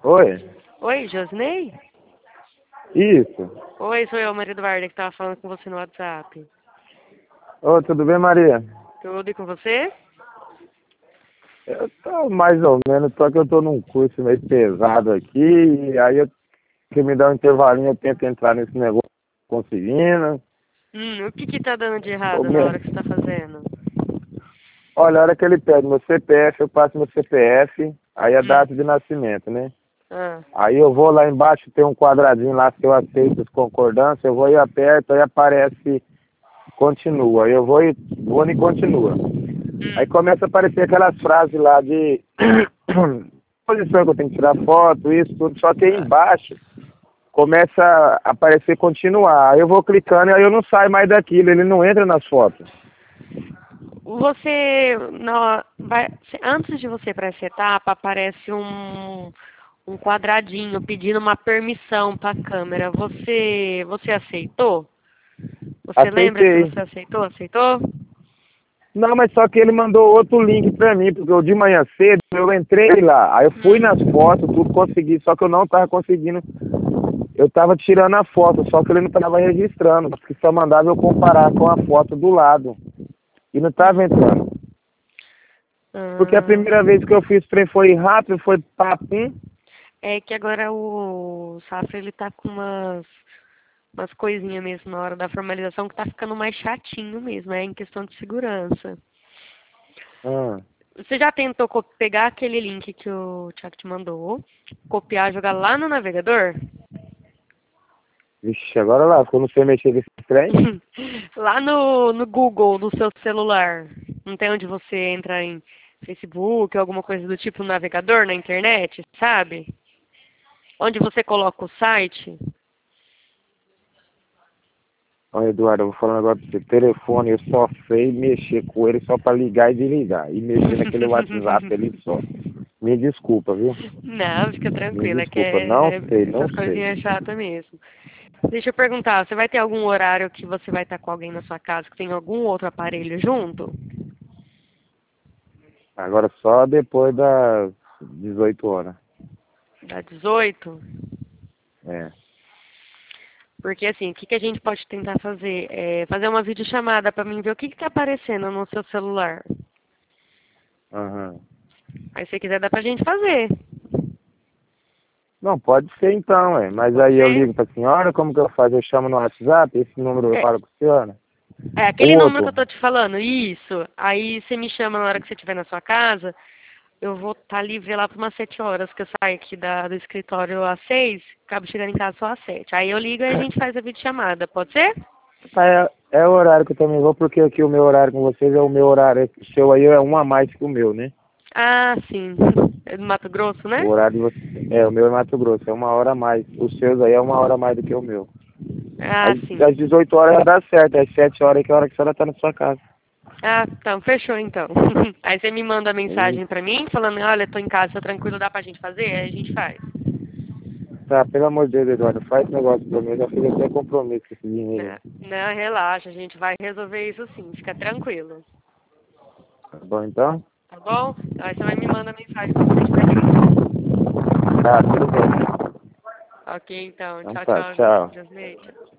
Oi? Oi, Josney? Isso. Oi, sou eu, Maria Eduarda, que tava falando com você no WhatsApp. Ô, tudo bem, Maria? Tudo e com você? Eu tô mais ou menos, só que eu tô num curso meio pesado aqui, e aí eu que me dá um intervalinho, eu tento entrar nesse negócio conseguindo. O que tá dando de Ô, errado na meu, hora que você tá fazendo? olha, a hora que ele pede meu CPF, eu passo meu CPF, aí a Hum, data de nascimento, né? ah, Aí eu vou lá embaixo, tem um quadradinho lá, se eu aceito as concordâncias, eu vou e aperto, aí aparece continua. Aí eu vou e continua. Aí hum. começa a aparecer aquelas frases lá de posição que eu tenho que tirar foto, isso, tudo, só que aí Ah, embaixo começa a aparecer continuar. Aí eu vou clicando e aí eu não saio mais daquilo, ele não entra nas fotos. Você, antes de você ir para essa etapa, aparece um quadradinho pedindo uma permissão para a câmera. Você aceitou? Você lembra se Aceitei. você aceitou? Aceitou? Não, mas só que ele mandou outro link pra mim, porque eu de manhã cedo eu entrei lá, aí eu fui nas Hum. fotos, tudo consegui, só que eu não tava conseguindo. Eu tava tirando a foto, só que ele não tava registrando, porque só mandava eu comparar com a foto do lado. E não tava Hum. entrando. Porque a Ah, primeira vez que eu fiz trem foi rápido, foi papum. é que agora o Safra ele tá com umas coisinhas mesmo na hora da formalização que tá ficando mais chatinho mesmo, é em questão de segurança. Ah, Você já tentou pegar aquele link que o Thiago te mandou, copiar, jogar lá no navegador? vixe, agora lá, eu não sei mexer nesse trem. Lá no Google do seu celular. Não tem onde você entra em Facebook ou alguma coisa do tipo no navegador, na internet, sabe? Onde você coloca o site. Ó, Eduardo, eu vou falar um negócio pra você. Telefone, eu só sei mexer com ele só pra ligar e desligar. E mexer naquele WhatsApp ali só. Me desculpa, viu? Não, fica Me tranquila, que desculpa, não sei, não essas sei. coisinhas chatas mesmo. Deixa eu perguntar, você vai ter algum horário que você vai estar com alguém na sua casa que tem algum outro aparelho junto? Agora só depois das 18 horas. Da 18? É. Porque assim, o que a gente pode tentar fazer? É fazer uma videochamada para mim ver o que tá aparecendo no seu celular. Aham. Aí se quiser dá pra gente fazer. Não, pode ser então, mas Pode aí eu ser? ligo pra senhora, como que eu faço? Eu chamo no WhatsApp, esse número eu É, falo com a senhora? é O aquele número que outro? eu tô te falando, isso. Aí você me chama na hora que você estiver na sua casa. Eu vou estar livre lá por umas 7 horas, que eu saio aqui do escritório às 6, acabo chegando em casa só às 7. Aí eu ligo e a gente faz a videochamada, pode ser? É o horário que eu também vou, porque aqui o meu horário com vocês é o meu horário, o seu aí é um a mais que o meu, né? Ah, sim. É do Mato Grosso, né? O horário de vocês, o meu é Mato Grosso, é uma hora a mais. Os seus aí é uma hora a mais do que o meu. Ah, Aí sim. às 18 horas já dá certo, às 7 horas que é a hora que a senhora tá na sua casa. Ah, então, fechou então. Aí você me manda a Aí, mensagem pra mim, falando, olha, tô em casa, tô tranquilo, dá pra gente fazer? Aí a gente faz. tá, pelo amor de Deus, Eduardo, faz esse negócio pra mim, eu já fiz até compromisso com esse dinheiro aí. Não, relaxa, a gente vai resolver isso sim, fica tranquilo. Tá bom então? Tá bom? Aí você vai me mandar mensagem quando você estiver livre. Tá, tudo bem. Ok, então. Então Tchau, tá, tchau, tchau. Josney.